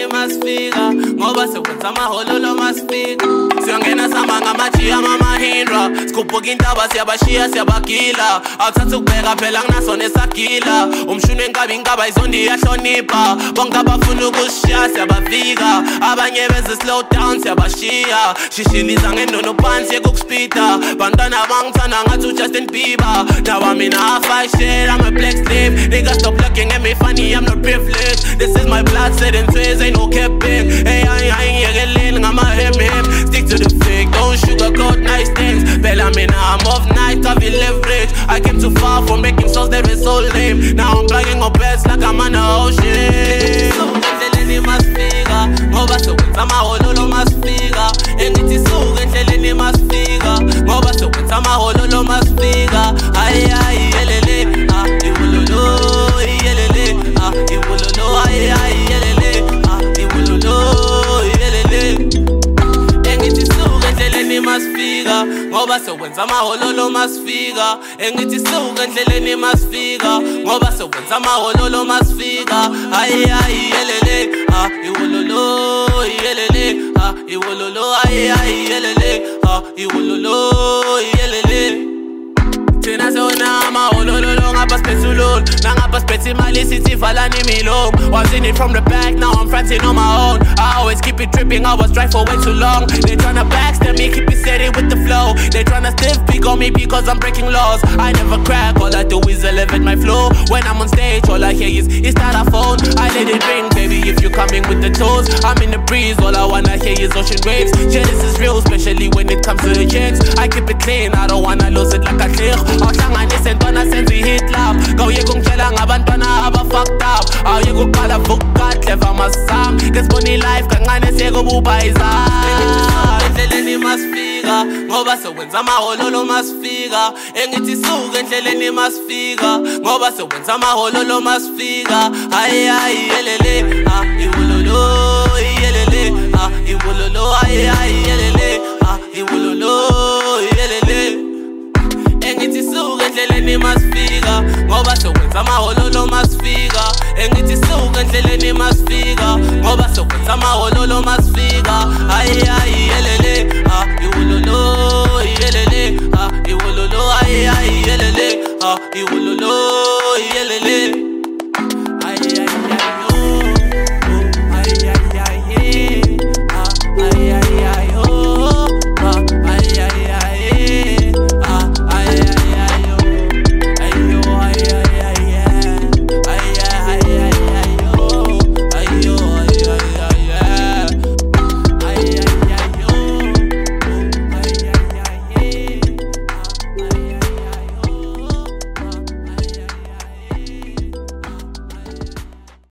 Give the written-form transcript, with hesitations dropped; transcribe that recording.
endleleni masifika ngoba sekwenza amahololo masifika siyongena sihamba ngamajiya amahindra sikhuphuka intaba siyabashiya siyabagila awuthatha ukubheka phela nginaso nesagila umshuni wenkabi inkaba izondi iyahlonipha bonke abafuna ukusishiya siyabavika abanye beze slow down siyabashiya shishiliza ngenono phansi yekukuspida bantwana bangithanda ngathi uJustin Bieber now I'm in a fight shit I'm a black slave niggas stop looking at me funny I'm not privileged this is my blood sweat and tears ain't no capping hey I ain't yegeleni ngama him stick to the fake don't sugarcoat nice things Bella me now I'm off night I've been leverage I came too far from making songs that were so lame now I'm plugging up beds like I'm on the ocean so endleleni masifika ngoba sekwenza amahololo masifika engithi suka endleleni masifika ngoba sekwenza amahololo masifika ay yelele iwulolo yelele iwulolo ay yelele iwulolo yelele engithi suka endleleni masifika ngoba sekwenza amahololo masifika engithi suka endleleni masifika ngoba sekwenza amahololo masifika ay yelele iwulolo yelele iwulolo ay yelele iwulolo yelele Thina sewona amahololo ngapha siphethulo nangapha siphethe imali sithi valani imilomo was in it from the back now I'm fronting on my own I always keep it dripping I was dry for way too long they tryna backstab me keep it steady with the flow they tryna stiff pick on me because I'm breaking laws I never crack all I do is elevate my flow when I'm on stage all I hear is that I phone I let it ring baby if you coming with the toes I'm in the breeze all I wanna hear is ocean waves yeah this is real especially when it comes to the checks I keep it clean I don't wanna lose it like a clear awuhlanganise entwana senze hit love ngawuyeka ungitshela ngabantwana aba-fucked up awuyeka uqala vuka clever masam ngesibona i-life kancane siyekububa izam endleleni masifika ngoba sekwenza amahololo masifika engithi suka endleleni masifika ngoba sekwenza amahololo masifika ay yelele iwulolo yelele iwulolo ay yelele iwulolo yelele engithi suka endleleni masifika ngoba sekwenza amahololo masifika engithi suka endleleni masifika ngoba sekwenza amahololo masifika